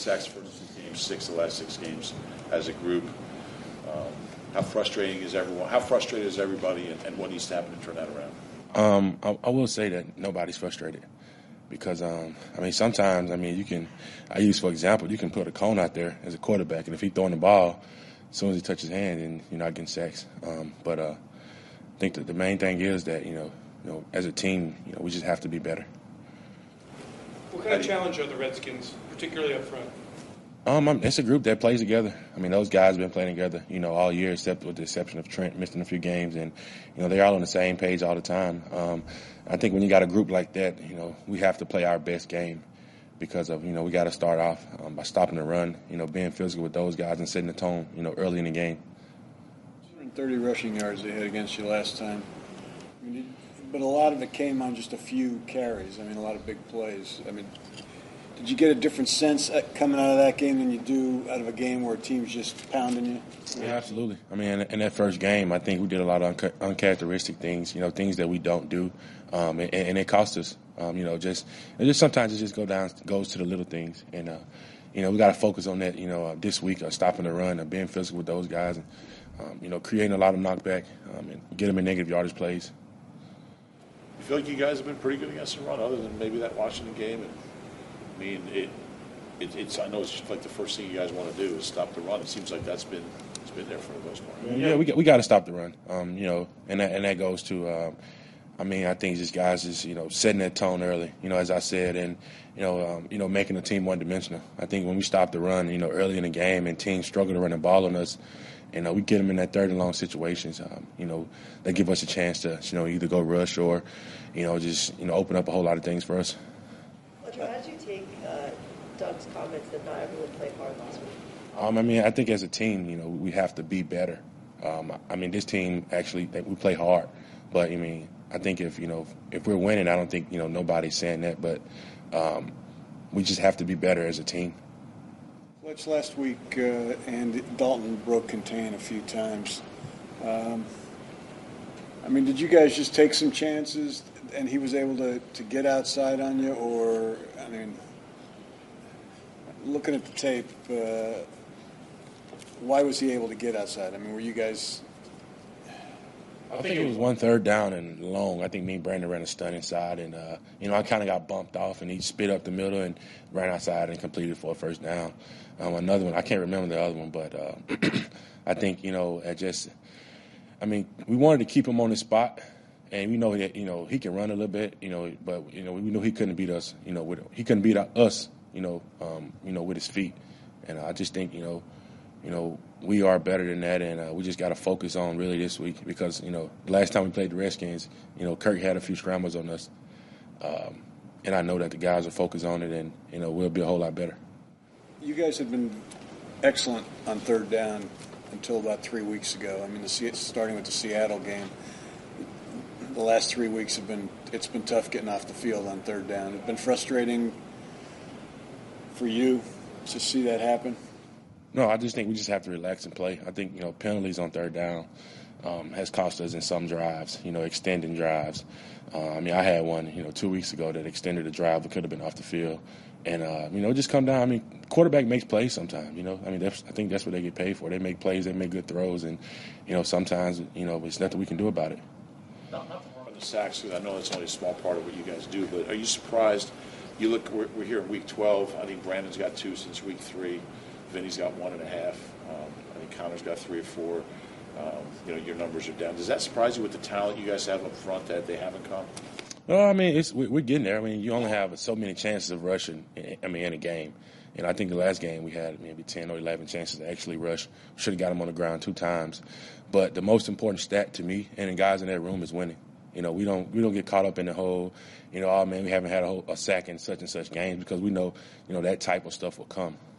sacks for 6 games, 6 the last 6 games as a group. How frustrating is everyone? How frustrated is everybody, and what needs to happen to turn that around? I will say that nobody's frustrated because, sometimes, I use, for example, you can put a cone out there as a quarterback, and if he's throwing the ball, as soon as he touches his hand, and you're not getting sacks. But I think that the main thing is that, as a team, we just have to be better. What kind of challenge are the Redskins, particularly up front? It's a group that plays together. Those guys have been playing together, all year, except with the exception of Trent missing a few games, and they're all on the same page all the time. I think when you got a group like that, we have to play our best game because of we got to start off by stopping the run, being physical with those guys and setting the tone, early in the game. 230 rushing yards they had against you last time, but a lot of it came on just a few carries. A lot of big plays. Did you get a different sense coming out of that game than you do out of a game where a team's just pounding you? Yeah, absolutely. In that first game, I think we did a lot of uncharacteristic things, things that we don't do, and it cost us. Just sometimes it just goes to the little things, and we got to focus on that. This week, stopping the run, being physical with those guys, and creating a lot of knockback, and get them in negative yardage plays. You feel like you guys have been pretty good against the run, other than maybe that Washington game. I know it's like the first thing you guys want to do is stop the run. It seems like it's been there for the most part. Yeah, we got to stop the run. And that goes to, I think just guys just setting that tone early. As I said, and making the team one dimensional. I think when we stop the run, early in the game, and teams struggle to run the ball on us, we get them in that third and long situations. They give us a chance to either go rush or just open up a whole lot of things for us. How did you take Doug's comments that not everyone played hard last week? I think as a team, we have to be better. This team actually, we play hard, but I think if we're winning, I don't think nobody's saying that, but we just have to be better as a team. Fletch, last week, and Dalton broke contain a few times. Did you guys just take some chances and he was able to get outside on you, or, looking at the tape, why was he able to get outside? Were you guys... I think it was 1 3rd down and long. I think me and Brandon ran a stunt inside, and, I kind of got bumped off, and he spit up the middle and ran outside and completed for a first down. Another one, I can't remember the other one, but I think, we wanted to keep him on the spot. And we know that he can run a little bit, but we know he couldn't beat us, he couldn't beat us, with his feet. And I just think we are better than that, and we just got to focus on really this week because the last time we played the Redskins, Kirk had a few scrambles on us, and I know that the guys will focus on it, and we'll be a whole lot better. You guys have been excellent on 3rd down until about 3 weeks ago. Starting with the Seattle game. The last 3 weeks it's been tough getting off the field on 3rd down. It's been frustrating for you to see that happen? No, I just think we just have to relax and play. I think, penalties on 3rd down has cost us in some drives, extending drives. I had one, 2 weeks ago that extended the drive but could have been off the field. And, it just come down. Quarterback makes plays sometimes, I think that's what they get paid for. They make plays, they make good throws, and, sometimes, it's nothing we can do about it. Not on the sacks, because I know it's only a small part of what you guys do, but are you surprised? You look, we're here in week 12. I think Brandon's got 2 since week 3. Vinny's got 1.5. I think Connor's got 3 or 4. Your numbers are down. Does that surprise you with the talent you guys have up front that they haven't come? Well, we're getting there. You only have so many chances of rushing, in a game. And I think the last game we had maybe 10 or 11 chances to actually rush. Should have got him on the ground 2 times. But the most important stat to me and the guys in that room is winning. We don't get caught up in the whole, we haven't had a sack in such and such games because we know, that type of stuff will come.